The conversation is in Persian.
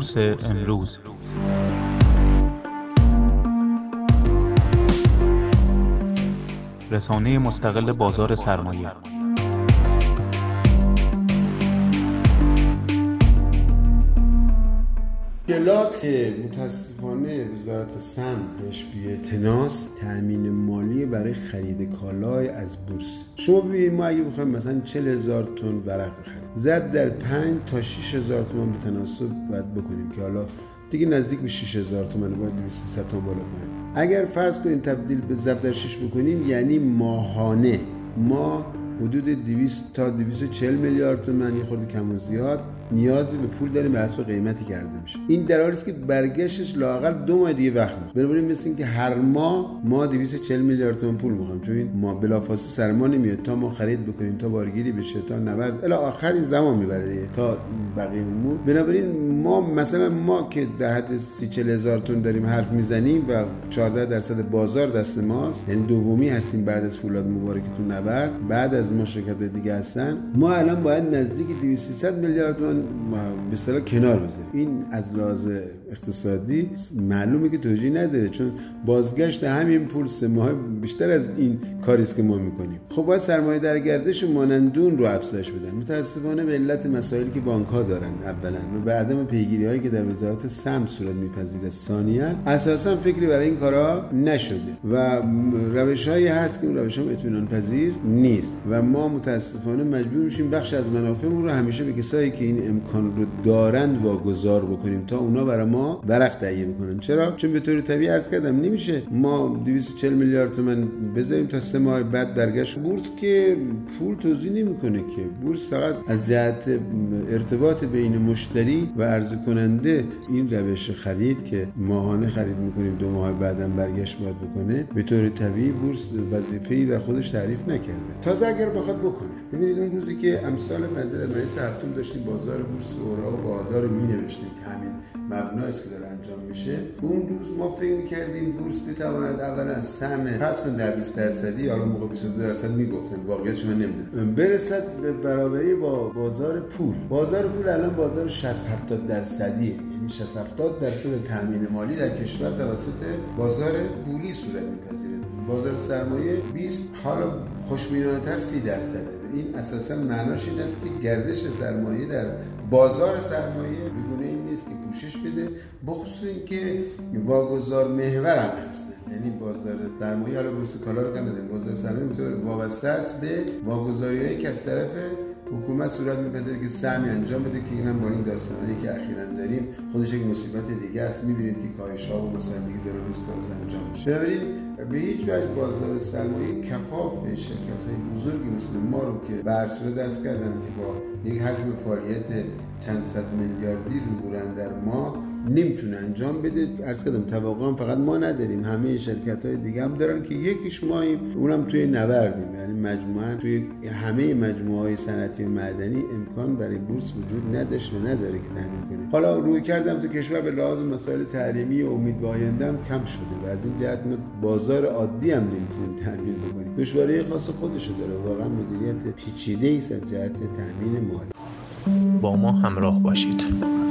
بورس امروز. رسانه مستقل بازار سرمایه. مشکلات که متاسفانه وزارت سهم بهش بی‌اعتناست تأمین مالی برای خرید کالای از بورس. شما ببینید ما اگه بخوایم مثلا 40,000 تن ورق بخریم ضرب در 5 تا 6,000 تومان به تناسب باید بکنیم که حالا دیگه نزدیک به 6,000 تومان باید 200 تومان بالا کنیم. اگر فرض کنیم تبدیل به ضرب در 6 بکنیم یعنی ماهانه ما حدود 200 تا 240 میلیارد تومان یه خورده کم و زیاد نیازی به پول داریم به حسب قیمتی که عرضه میشه. این در حالی است که برگشتش لااقل 2 ماه دیگه وقت می‌خواد. بنابراین مثل این که هر ماه ما 240 میلیارد تومان پول می‌خوایم، چون این ما بلافاصله سرما نمیاد تا ما خرید بکنیم تا بارگیری بشه تا نورد الی آخر این زمان میبره دیگه تا بقیه امور. بنابراین ما که در حد 30-40 هزار تن داریم حرف میزنیم و 14% بازار دست ماست، یعنی دومی هستیم بعد از فولاد مبارک تو نورد، بعد از ما شرکت دیگه هستن، ما الان باید نزدیک 200 میلیارد تومان به اصطلاح کنار بذاریم. این از لحاظ اقتصادی معلومه که توجیه نداره، چون بازگشت همین پول 3 ماه بیشتر از این کاری است که ما میکنیم. خب باید سرمایه در گردش مانندون رو افزایش بدن. متاسفانه به علت مسائلی که بانک‌ها دارن اولا و به عدم پیگیری‌هایی که در وزارت سهم صورت میپذیره ثانیاً اساساً فکری برای این کارا نشده و روش‌هایی هست که اون روش‌ها اطمینان پذیر نیست و ما متاسفانه مجبور میشیم بخش از منافعمون رو همیشه به کسایی که این امکان رو دارن واگذار بکنیم تا اونا برای ما ورق تهیه بکنن. چرا؟ چون به طور طبیعی عرض کردم نمیشه ما 240 میلیارد تومان بذاریم تا 3 ماه بعد برگشت. بورس که پول توزیع نمیکنه که، بورس فقط از جهت ارتباط بین مشتری و عرضه کننده این روش خرید که ماهانه خرید میکنیم 2 ماه بعدم برگشت باید بکنه، به طور طبیعی بورس وظیفه‌ای بر خودش تعریف نکرده. تازه اگر بخواد بکنه، ببینید اون روزی که امسال بنده در مجلس هفتم داشتیم بازار بورس اوراق و آدا رو می‌نوشتیم که همین مبنایی است که داره انجام میشه، اون روز ما فکر می‌کردیم بورس بتواند اولا از سهم فرض کن در 20% حالا موقع 22% میگفتن، واقعیتش من نمیدونم، برسد به برابری با بازار پول. بازار پول الان بازار 60-70%، یعنی 60-70% تامین مالی در کشور توسط بازار پولی صورت می‌پذیره. بازار سرمایه 20 حالا خوشبینانه‌تر 30%. این اساساً معناش این است که گردش سرمایه در بازار سرمایه بگونه این نیست که پوشش بده، بخصوص این که واگذار محور هم هست، یعنی بازار سرمایه حالا بورس کالا رو کنه بازار سرمایه به طور وابسته است به واگذاری‌هایی که از طرف حکومت صورت می‌پذیره که سهمی انجام بده، که اینم با این داستانی که اخیراً داریم خودش یک مصیبت دیگه است. می‌بینید که کاهش‌ها و مثلا دیگه داره روز تا روز انجام میشه. بنابراین به هیچ وجه بازار سرمایه کفاف شرکت‌های بزرگی مثل ما رو که برشته درس کردم که با یک حجم فعالیت چند صد میلیاردی روبرو در ما نمیتونه انجام بده. عرض کردم توقع فقط ما نداریم، همه شرکت‌های دیگه هم دارن که یکیش ماییم، اونم توی نوردیم، یعنی مجموعاً توی همه مجموعه‌های صنعتی و معدنی امکان برای بورس وجود نداشت و نداره که تامین کنه. حالا روی کردم تو کشور به لحاظ مسائل تحریمی و امید به آینده هم کم شده و از این جهت ما بازار عادی هم نمیتونیم تامین بکنیم. دشواری خاص خودشو داره، واقعا مدیریت پیچیده‌ای است از جهت تامین مالی. با ما همراه باشید.